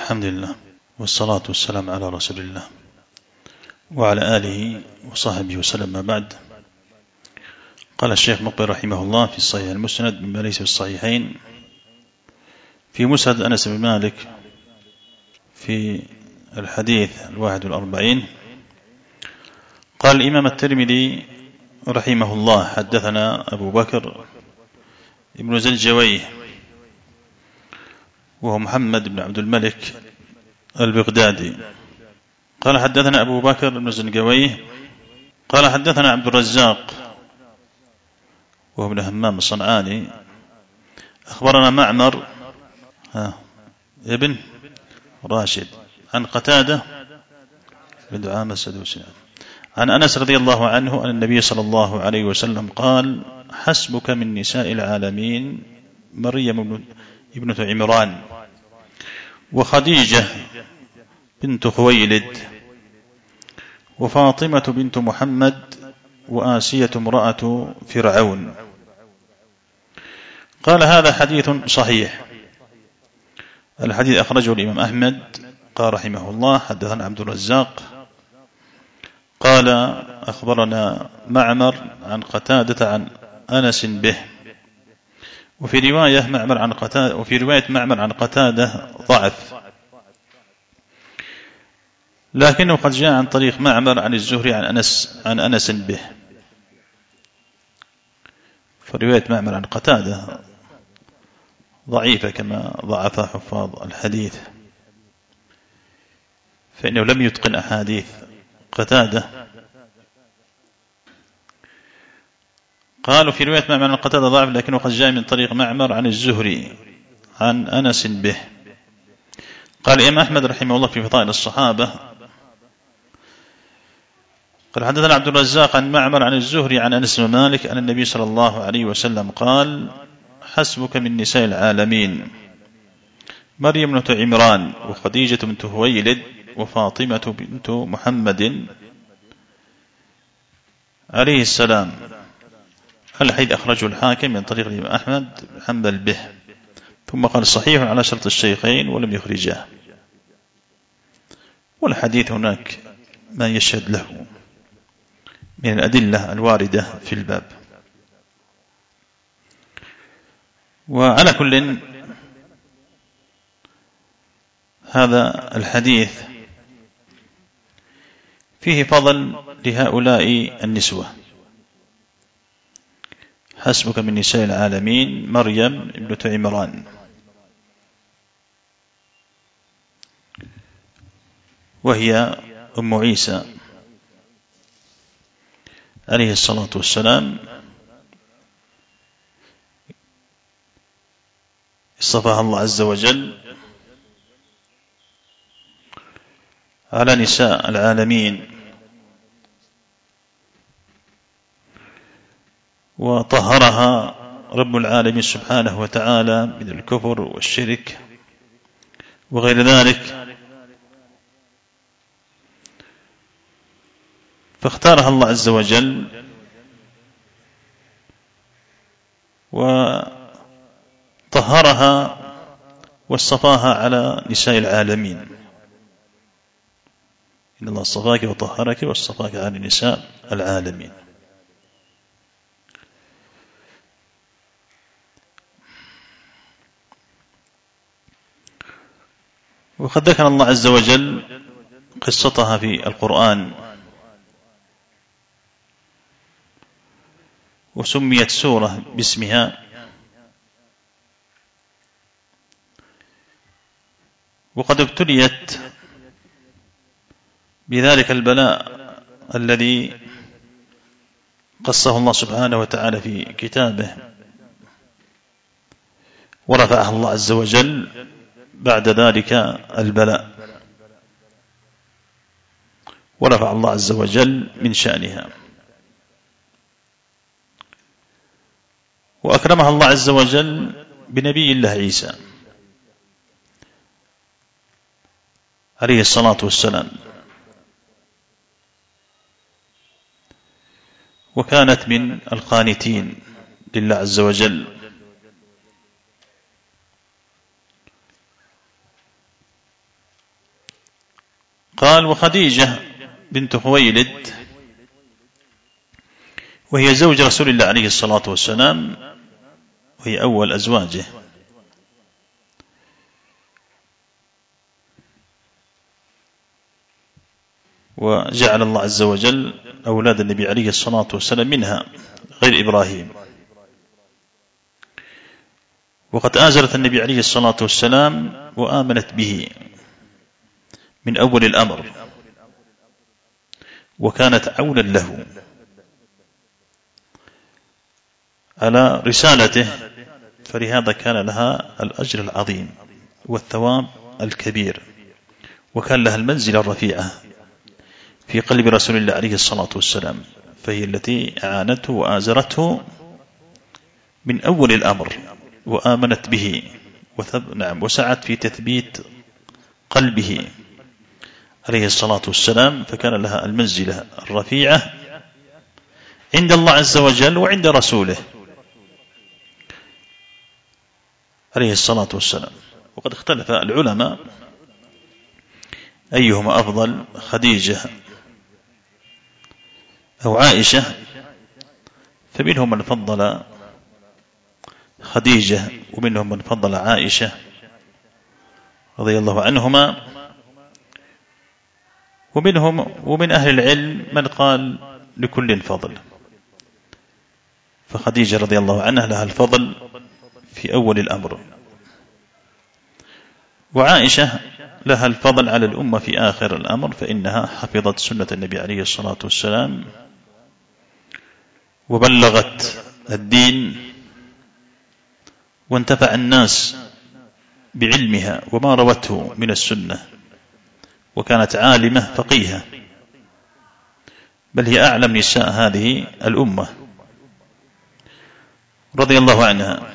الحمد لله والصلاة والسلام على رسول الله وعلى آله وصحبه وسلم. ما بعد، قال الشيخ مقبل رحمه الله في الصحيح المسند مما ليس في الصحيحين في مسند أنس بن مالك في الحديث 41، قال الإمام الترمذي رحمه الله: حدثنا أبو بكر ابن زنجويه وهو محمد بن عبد الملك البغدادي، قال حدثنا أبو بكر بن زنجويه قال حدثنا عبد الرزاق وهو ابن همام الصنعاني أخبرنا معمر ابن راشد عن قتادة بن دعامة السدوسي عن أنس رضي الله عنه أن النبي صلى الله عليه وسلم قال: حسبك من نساء العالمين مريم ابنة عمران وخديجة بنت خويلد وفاطمة بنت محمد وآسية امرأة فرعون. قال: هذا حديث صحيح. الحديث أخرجه الإمام أحمد. قال رحمه الله: حدثنا عبد الرزاق قال أخبرنا معمر عن قتادة عن أنس به، وفي رواية معمر عن قتادة ضعف، لكنه قد جاء عن طريق معمر عن الزهري عن أنس به، فرواية معمر عن قتادة ضعيفة كما ضعفها حفاظ الحديث، فإنه لم يتقن أحاديث قتادة. قالوا في رواية معمر عن قتادة ضعف، لكنه قد جاء من طريق معمر عن الزهري عن أنس به. قال الإمام أحمد رحمه الله في فضائل الصحابة: قال حدثنا عبد الرزاق عن معمر عن الزهري عن أنس بن مالك أن النبي صلى الله عليه وسلم قال: حسبك من نساء العالمين مريم بنت عمران وخديجة بنت خويلد وفاطمة بنت محمد عليه السلام. الحديث أخرجه الحاكم من طريق الإمام أحمد بن حنبل به، ثم قال: صحيح على شرط الشيخين ولم يخرجاه. والحديث هناك ما يشهد له من الأدلة الواردة في الباب. وعلى كل، هذا الحديث فيه فضل لهؤلاء النسوة: حسبك من نساء العالمين مريم ابنة عمران، وهي أم عيسى عليه الصلاة والسلام، اصطفاها الله عز وجل على نساء العالمين، وطهرها رب العالمين سبحانه وتعالى من الكفر والشرك وغير ذلك، فاختارها الله عز وجل وطهرها واصطفاها على نساء العالمين. إن الله اصطفاك وطهرك واصطفاك على نساء العالمين. وقد ذكر الله عز وجل قصتها في القرآن، وسميت سورة باسمها، وقد ابتليت بذلك البلاء الذي قصه الله سبحانه وتعالى في كتابه، ورفعها الله عز وجل بعد ذلك البلاء، ورفع الله عز وجل من شأنها، وأكرمها الله عز وجل بنبي الله عيسى عليه الصلاة والسلام، وكانت من القانتين لله عز وجل، قال: وخديجة بنت خويلد وهي زوج رسول الله عليه الصلاة والسلام، وهي أول أزواجه، وجعل الله عز وجل أولاد النبي عليه الصلاة والسلام منها غير إبراهيم. وقد آزرت النبي عليه الصلاة والسلام وآمنت به من أول الأمر، وكانت عونا له على رسالته، فلهذا كان لها الأجر العظيم والثواب الكبير، وكان لها المنزلة الرفيعة في قلب رسول الله عليه الصلاة والسلام، فهي التي أعانته وآزرته من أول الأمر، وآمنت به وسعت في تثبيت قلبه عليه الصلاة والسلام، فكان لها المنزلة الرفيعة عند الله عز وجل وعند رسوله عليه الصلاة والسلام. وقد اختلف العلماء أيهما أفضل، خديجة أو عائشة، فمنهم من فضل خديجة ومنهم من فضل عائشة رضي الله عنهما، ومن أهل العلم من قال لكل فضل، فخديجة رضي الله عنها لها الفضل في أول الأمر، وعائشة لها الفضل على الأمة في آخر الأمر، فإنها حفظت سنة النبي عليه الصلاة والسلام وبلغت الدين، وانتفع الناس بعلمها وما روته من السنة، وكانت عالمة فقيهة، بل هي أعلم نساء هذه الأمة رضي الله عنها.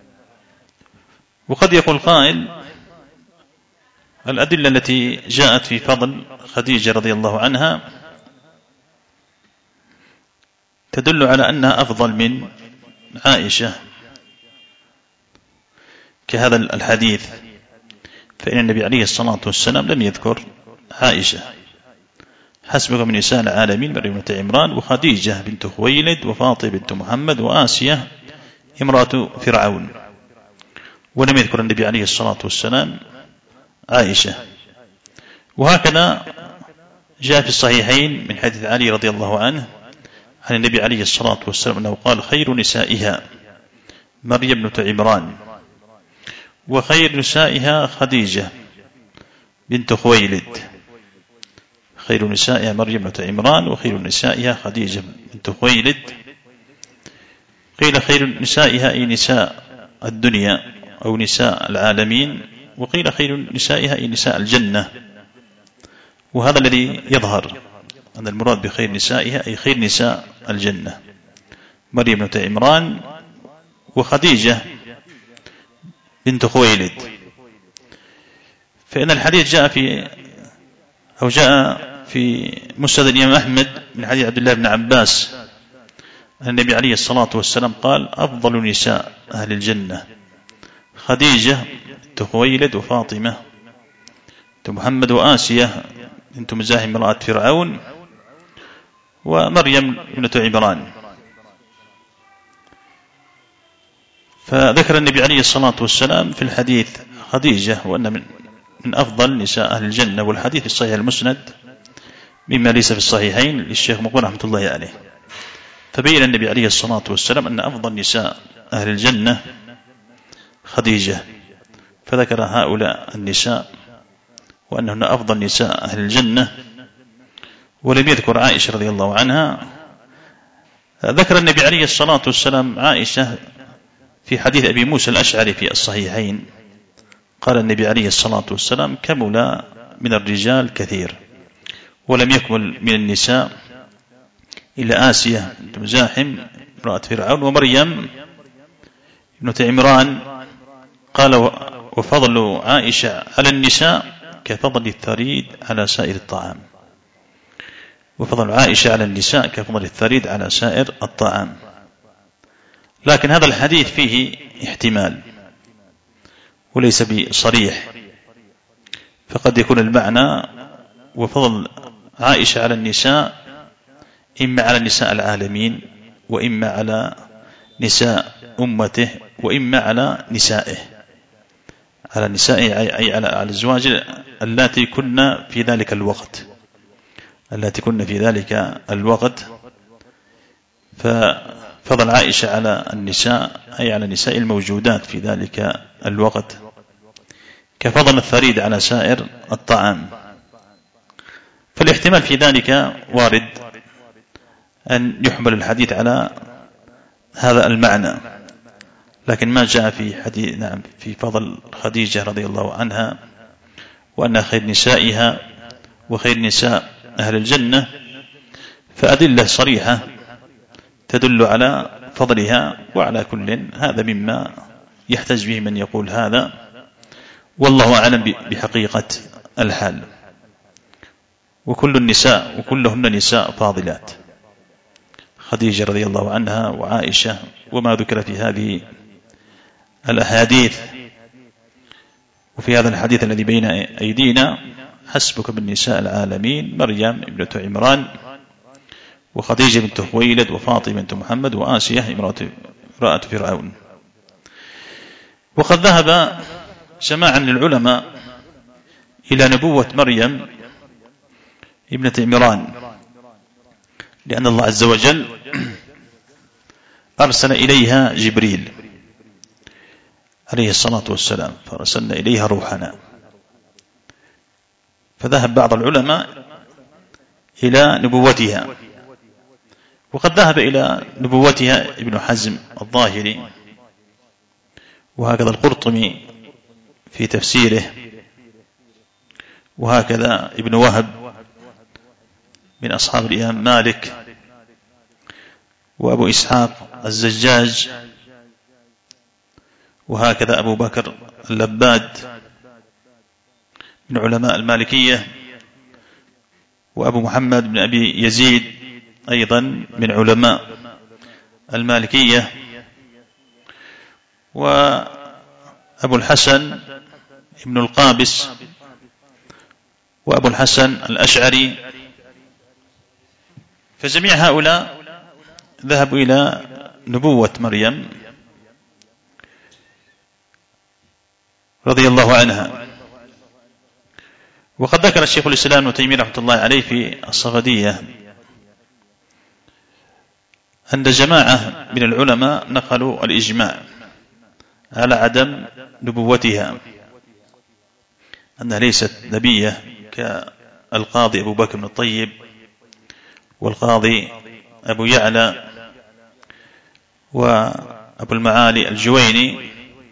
وقد يقول قائل: الأدلة التي جاءت في فضل خديجة رضي الله عنها تدل على أنها أفضل من عائشة، كهذا الحديث، فإن النبي عليه الصلاة والسلام لم يذكر عائشة: حسبك من نساء العالمين مريم بنت عمران وخديجة بنت خويلد وفاطمة بنت محمد وآسية امرأة فرعون، ولم يذكر النبي عليه الصلاة والسلام عائشة. وهكذا جاء في الصحيحين من حديث علي رضي الله عنه عن النبي عليه الصلاة والسلام أنه قال: خير نسائها مريم بنت عمران، وخير نسائها خديجة بنت خويلد. خير نسائها مريم بنت عمران، وخير نسائها خديجة بنت خويلد. قيل خير نسائها أي نساء الدنيا أو نساء العالمين، وقيل خير نسائها أي نساء الجنة. وهذا الذي يظهر أن المراد بخير نسائها أي خير نساء الجنة، مريم بنت عمران وخديجة بنت خويلد. فإن الحديث جاء في مسند الإمام أحمد من حديث عبد الله بن عباس أن النبي عليه الصلاة والسلام قال: أفضل نساء أهل الجنة خديجة بنت خويلد وفاطمة بنت محمد وآسية بنت مزاحم امرأة فرعون ومريم بنت عمران. فذكر النبي عليه الصلاة والسلام في الحديث خديجة وأن من أفضل نساء أهل الجنة، والحديث في الصحيح المسند مما ليس في الصحيحين للشيخ مقبل رحمة الله عليه. فبين النبي عليه الصلاة والسلام أن أفضل نساء أهل الجنة خديجة، فذكر هؤلاء النساء وأنهن أفضل نساء أهل الجنة، ولم يذكر عائشة رضي الله عنها. ذكر النبي عليه الصلاة والسلام عائشة في حديث أبي موسى الأشعري في الصحيحين، قال النبي عليه الصلاة والسلام: كمل من الرجال كثير، ولم يكمل من النساء إلا آسية بنت مزاحم امرأة فرعون ومريم بنت عمران. قال: وفضل عائشة على النساء كفضل الثريد على سائر الطعام. وفضل عائشة على النساء كفضل الثريد على سائر الطعام. لكن هذا الحديث فيه احتمال وليس بصريح، فقد يكون المعنى وفضل عائشة على النساء إما على نساء العالمين وإما على نساء أمته وإما على نسائه، على نسائه أي على الأزواج اللاتي كن في ذلك الوقت، التي كن في ذلك الوقت. ففضل عائشة على النساء أي على نساء الموجودات في ذلك الوقت، كفضل الثريد على سائر الطعام. فالاحتمال في ذلك وارد أن يحمل الحديث على هذا المعنى، لكن ما جاء في حديث في فضل خديجة رضي الله عنها وأنها خير نسائها وخير نساء أهل الجنة، فأدلة صريحة تدل على فضلها. وعلى كل هذا مما يحتج به من يقول هذا، والله أعلم بحقيقة الحال. وكل النساء وكلهن نساء فاضلات، خديجة رضي الله عنها وعائشة وما ذكر في هذه الأحاديث. وفي هذا الحديث الذي بين أيدينا: حسبك بالنساء العالمين مريم ابنة عمران وخديجة بنت خويلد وفاطمة بنت محمد وآسية امرأة فرعون. وقد ذهب جماعة من العلماء إلى نبوة مريم ابنة عمران، لأن الله عز وجل أرسل إليها جبريل عليه الصلاة والسلام، فأرسلنا إليها روحنا. فذهب بعض العلماء إلى نبوتها، وقد ذهب إلى نبوتها ابن حزم الظاهري، وهكذا القرطبي في تفسيره، وهكذا ابن وهب من أصحاب الإمام مالك، وأبو إسحاق الزجاج، وهكذا أبو بكر اللباد من علماء المالكية، وأبو محمد بن أبي يزيد أيضا من علماء المالكية، وأبو الحسن ابن القابس، وأبو الحسن الأشعري. فجميع هؤلاء ذهبوا إلى نبوة مريم رضي الله عنها. وقد ذكر الشيخ الإسلام ابن تيمية رحمة الله عليه في الصفدية أن جماعة من العلماء نقلوا الإجماع على عدم نبوتها، أنها ليست نبية، كالقاضي أبو بكر بن الطيب والقاضي أبو يعلى وأبو المعالي الجويني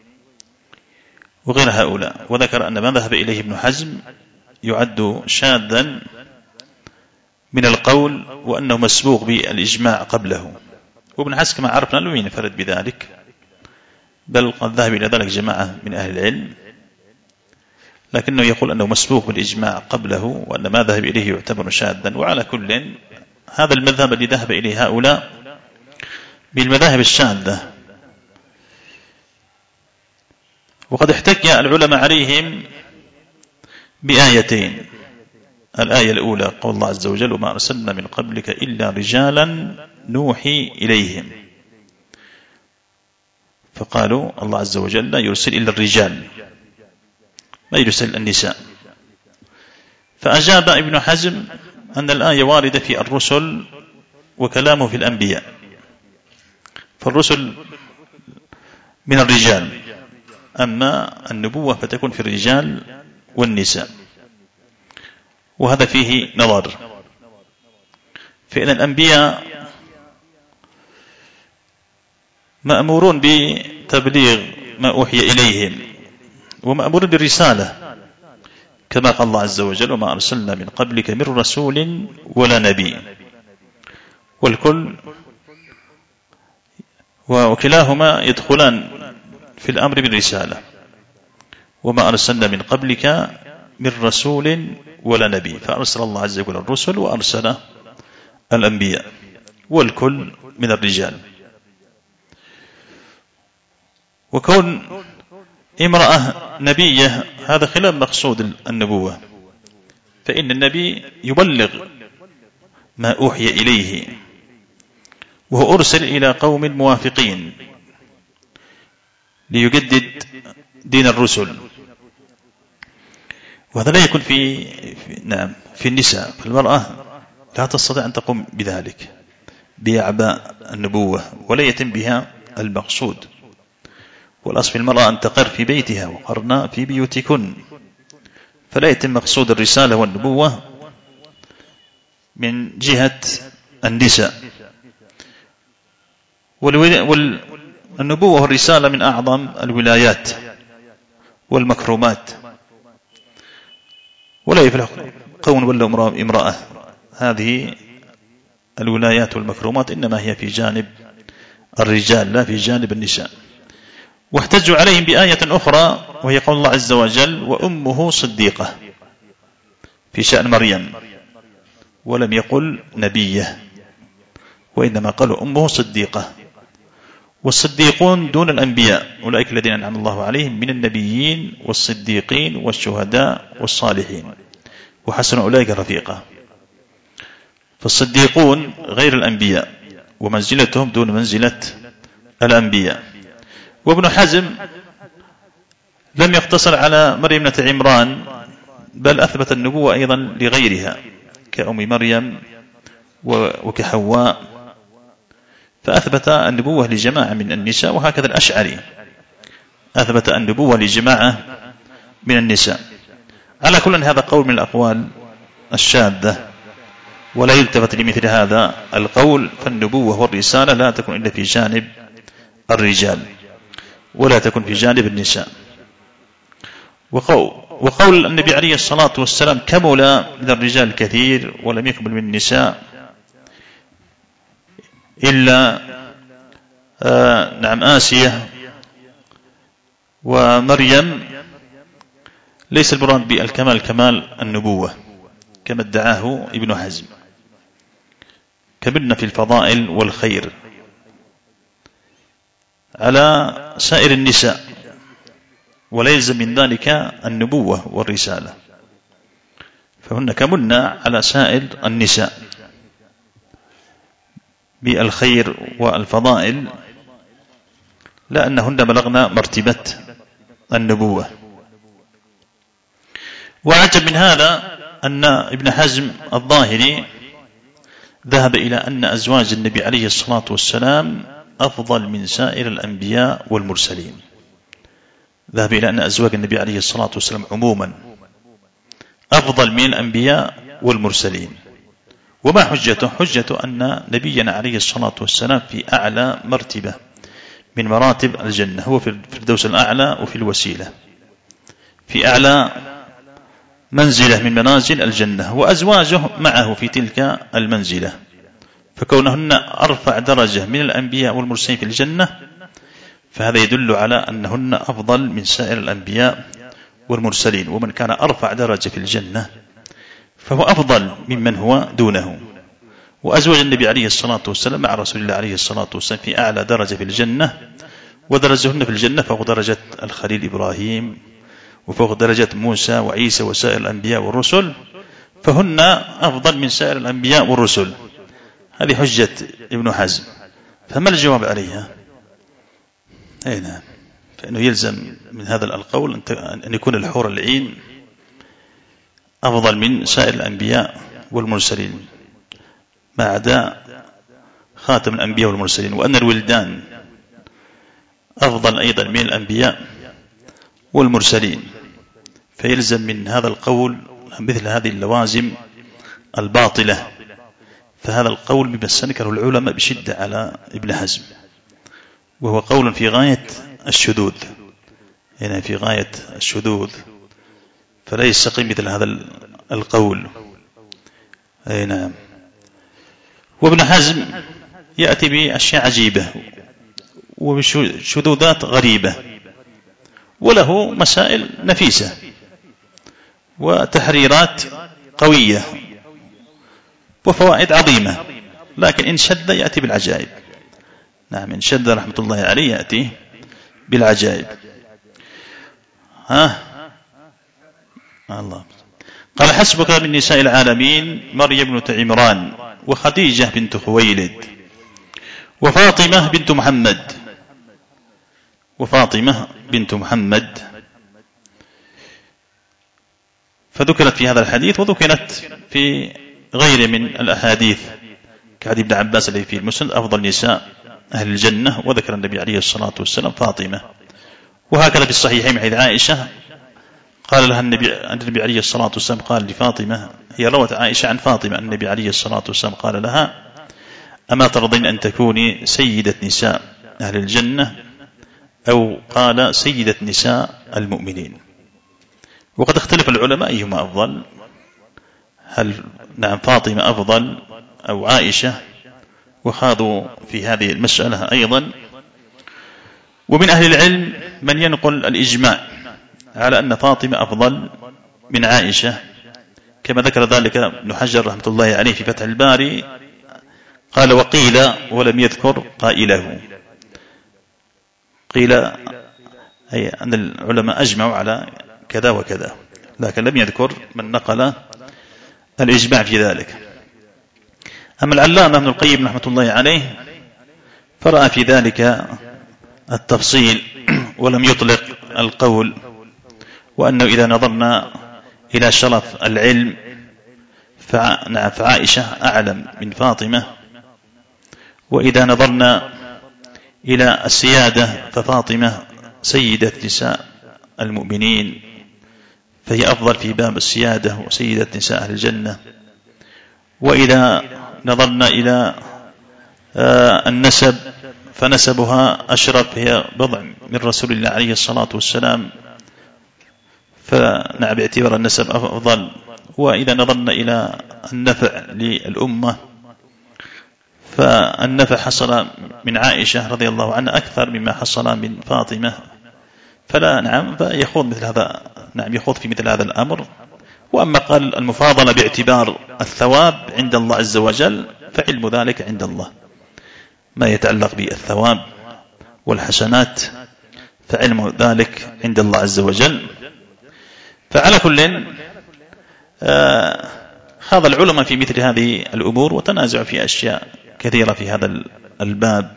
وغير هؤلاء. وذكر أن ما ذهب إليه ابن حزم يعد شاذا من القول، وأنه مسبوق بالإجماع قبله. وابن حزم كما عرفنا لم ينفرد بذلك، بل قد ذهب إلى ذلك جماعة من أهل العلم، لكنه يقول أنه مسبوق بالإجماع قبله، وأن ما ذهب إليه يعتبر شاذا. وعلى كل هذا المذهب الذي ذهب إليه هؤلاء بالمذاهب الشاذة. وقد احتج العلماء عليهم بآيتين: الآية الأولى قول الله عز وجل: وما أرسلنا من قبلك إلا رجالا نوحي إليهم. فقالوا الله عز وجل لا يرسل إلا الرجال، ما يرسل النساء. فأجاب ابن حزم أن الآية واردة في الرسل وكلامه في الأنبياء، فالرسل من الرجال، أما النبوة فتكون في الرجال والنساء. وهذا فيه نظر، فإن الأنبياء مأمورون بتبليغ ما أوحي إليهم، ومأمورون بالرسالة، كما قال الله عز وجل: وما أرسلنا من قبلك من رسول ولا نبي. والكل وكلاهما يدخلان في الأمر بالرسالة: وما أرسلنا من قبلك من رسول ولا نبي. فأرسل الله عز وجل الرسل وأرسل الأنبياء، والكل من الرجال. وكون امرأة نبية هذا خلاف مقصود النبوة، فإن النبي يبلغ ما أوحي إليه، وهو أرسل إلى قوم موافقين ليجدد دين الرسل، وهذا لا يكون في النساء. فالمرأة لا تستطيع أن تقوم بذلك بأعباء النبوة، ولا يتم بها المقصود. والأصل في المرأة أن تقر في بيتها، وقرنا في بيوتكن، فلا يتم مقصود الرسالة والنبوة من جهة النساء. والنبوة والرسالة من أعظم الولايات والمكرمات، ولا يفلح قوم ولا امرأة. هذه الولايات والمكرمات إنما هي في جانب الرجال لا في جانب النساء. واحتجوا عليهم بآية أخرى، وهي قول الله عز وجل: وأمه صديقة، في شأن مريم، ولم يقل نبية، وإنما قالوا أمه صديقة. والصديقون دون الأنبياء، أولئك الذين أنعم الله عليهم من النبيين والصديقين والشهداء والصالحين، وحسن أولئك رفيقا. فالصديقون غير الأنبياء، ومنزلتهم دون منزلة الأنبياء. وابن حزم لم يقتصر على مريم ابنة عمران، بل أثبت النبوة أيضا لغيرها كأم مريم وكحواء، فأثبت النبوة لجماعة من النساء. وهكذا الأشعري أثبت النبوة لجماعة من النساء. على كل هذا قول من الأقوال الشاذة، ولا يلتفت لمثل هذا القول، فالنبوة والرسالة لا تكون إلا في جانب الرجال، ولا تكون في جانب النساء. وقول النبي عليه الصلاة والسلام: كمل من الرجال الكثير ولم يكمل من النساء إلا آسية ومريم، ليس المراد بالكمال كمال النبوة كما ادعاه ابن حزم. كملنا في الفضائل والخير على سائر النساء، ولا يلزم من ذلك النبوة والرسالة، فهن كملنا على سائر النساء بالخير والفضائل، لأنهن بلغنا مرتبة النبوة. وعجب من هذا أن ابن حزم الظاهري ذهب إلى أن أزواج النبي عليه الصلاة والسلام أفضل من سائر الأنبياء والمرسلين. ذهب إلى أن أزواج النبي عليه الصلاة والسلام عموما أفضل من الأنبياء والمرسلين. وما حجته؟ حجته أن نبينا عليه الصلاة والسلام في أعلى مرتبة من مراتب الجنة، هو في الفردوس الأعلى وفي الوسيلة، في أعلى منزلة من منازل الجنة، وأزواجه معه في تلك المنزلة، فكونهن أرفع درجة من الأنبياء والمرسلين في الجنة، فهذا يدل على أنهن أفضل من سائر الأنبياء والمرسلين. ومن كان أرفع درجة في الجنة فهو أفضل ممن هو دونه. وأزواج النبي عليه الصلاة والسلام مع رسول الله عليه الصلاة والسلام في أعلى درجة في الجنة، ودرجهن في الجنة فوق درجة الخليل إبراهيم، وفوق درجة موسى وعيسى وسائر الأنبياء والرسل، فهن أفضل من سائر الأنبياء والرسل. هذه حجة ابن حزم. فما الجواب عليها؟ نعم، فإنه يلزم من هذا القول أن يكون الحور العين أفضل من سائر الأنبياء والمرسلين ما عدا خاتم الأنبياء والمرسلين، وأن الولدان أفضل أيضا من الأنبياء والمرسلين. فيلزم من هذا القول مثل هذه اللوازم الباطلة. فهذا القول مما استنكره العلماء بشدة على ابن حزم، وهو قول في غاية الشذوذ، يعني في غاية الشذوذ، فلا يستقيم مثل هذا القول. أي نعم. وابن حزم يأتي بأشياء عجيبة وبشذوذات غريبة، وله مسائل نفيسة وتحريرات قوية وفوائد عظيمة، لكن إن شد يأتي بالعجائب. نعم، إن شد رحمة الله عليه يأتي بالعجائب. الله. قال حسبك من نساء العالمين مريم بنت عمران وخديجة بنت خويلد وفاطمة بنت محمد فذكرت في هذا الحديث وذكرت في غير من الأحاديث كحديث ابن عباس الذي في المسند أفضل نساء أهل الجنة، وذكر النبي عليه الصلاة والسلام فاطمة. وهكذا في الصحيحين حديث عائشة قال لها النبي عليه الصلاة والسلام قال لفاطمة، هي روت عائشة عن فاطمة النبي عليه الصلاة والسلام قال لها أما ترضين أن تكوني سيدة نساء أهل الجنة، أو قال سيدة نساء المؤمنين. وقد اختلف العلماء أيهما أفضل، هل نعم فاطمة أفضل أو عائشة، وخاضوا في هذه المسألة أيضا. ومن أهل العلم من ينقل الإجماع على أن فاطمة أفضل من عائشة، كما ذكر ذلك ابن حجر رحمة الله عليه في فتح الباري، قال وقيل ولم يذكر قائله، قيل أي أن العلماء أجمعوا على كذا وكذا، لكن لم يذكر من نقل الإجماع في ذلك. أما العلامة ابن القيم رحمة الله عليه فرأى في ذلك التفصيل ولم يطلق القول، وأنه إذا نظرنا إلى شرف العلم فعائشة أعلم من فاطمة، وإذا نظرنا إلى السيادة ففاطمة سيدة نساء المؤمنين، فهي أفضل في باب السيادة وسيدة نساء أهل الجنة. وإذا نظرنا إلى النسب فنسبها أشرف، هي بضع من رسول الله عليه الصلاة والسلام، فنعم باعتبار النسب أفضل. وإذا نظرنا إلى النفع للأمة فالنفع حصل من عائشة رضي الله عنها أكثر مما حصل من فاطمة، فلا نعم فيخوض مثل هذا، نعم يخوض في مثل هذا الأمر. وأما قال المفاضلة باعتبار الثواب عند الله عز وجل فعلم ذلك عند الله، ما يتعلق بالثواب والحسنات فعلم ذلك عند الله عز وجل. فعلى كل خاض العلماء في مثل هذه الأمور وتنازعوا في أشياء كثيرة في هذا الباب،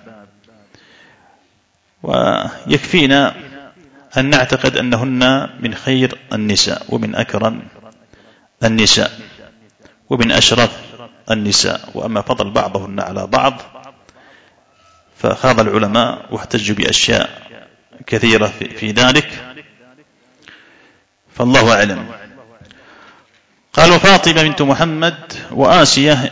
ويكفينا أن نعتقد أنهن من خير النساء ومن أكرم النساء ومن أشرف النساء. وأما فضل بعضهن على بعض فخاض العلماء واحتجوا بأشياء كثيرة في ذلك، فالله أعلم. قال وفاطمة بنت محمد وآسية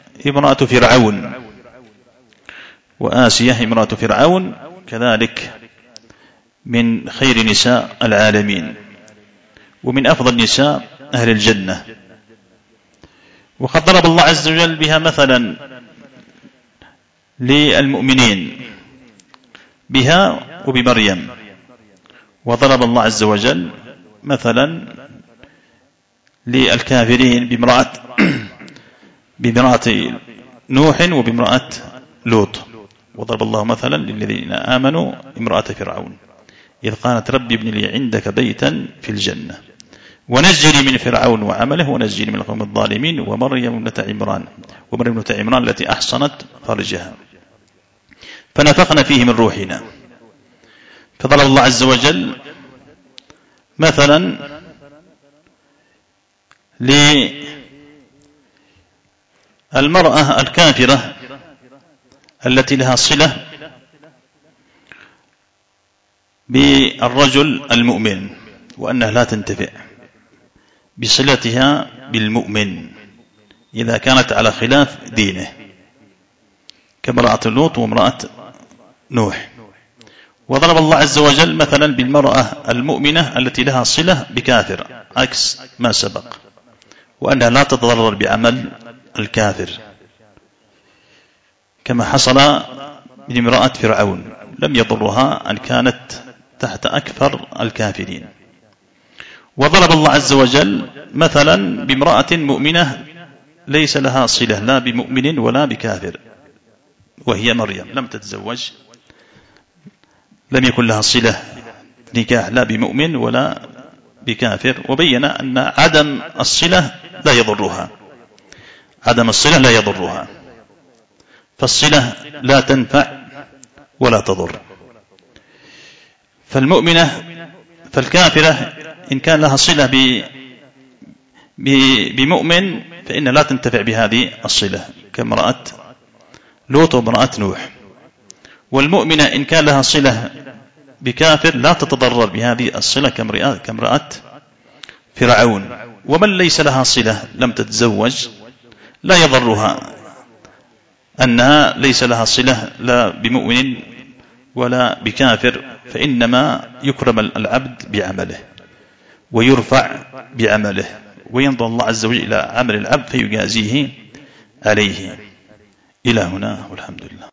امرأة فرعون كذلك من خير نساء العالمين ومن أفضل نساء أهل الجنة. وقد ضرب الله عز وجل بها مثلا للمؤمنين بها وبمريم، وضرب الله عز وجل مثلا للكافرين بامرأة نوح وبامرأة لوط. وضرب الله مثلا للذين آمنوا امرأة فرعون إذ قالت ربي ابن لي عندك بيتا في الجنة ونجني من فرعون وعمله ونجني من القوم الظالمين ومريم ابنة عمران التي أحصنت فرجها فنفخنا فيه من روحنا. فضرب الله عز وجل مثلا للمرأة الكافرة التي لها صلة بالرجل المؤمن، وأنها لا تنتفع بصلتها بالمؤمن إذا كانت على خلاف دينه، كامرأة لوط وامرأة نوح. وضرب الله عز وجل مثلا بالمرأة المؤمنة التي لها صلة بكافر عكس ما سبق، وأنها لا تتضرر بعمل الكافر، كما حصل من امرأة فرعون لم يضرها أن كانت تحت أكثر الكافرين. وضرب الله عز وجل مثلا بامرأة مؤمنة ليس لها صلة لا بمؤمن ولا بكافر، وهي مريم لم تتزوج، لم يكن لها صلة نكاح لا بمؤمن ولا بكافر، وبين أن عدم الصلة لا يضرها، عدم الصلة لا يضرها، فالصلة لا تنفع ولا تضر. فالمؤمنة فالكافرة إن كان لها صلة بمؤمن فإن لا تنتفع بهذه الصلة، كامرأة لوط وامرأة نوح. والمؤمنة إن كان لها صلة بكافر لا تتضرر بهذه الصلة، كامرأة فرعون. ومن ليس لها صلة لم تتزوج لا يضرها أنها ليس لها صلة لا بمؤمن ولا بكافر، فإنما يكرم العبد بعمله ويرفع بعمله، وينظر الله عز وجل إلى عمل العبد فيجازيه عليه. إلى هنا والحمد لله.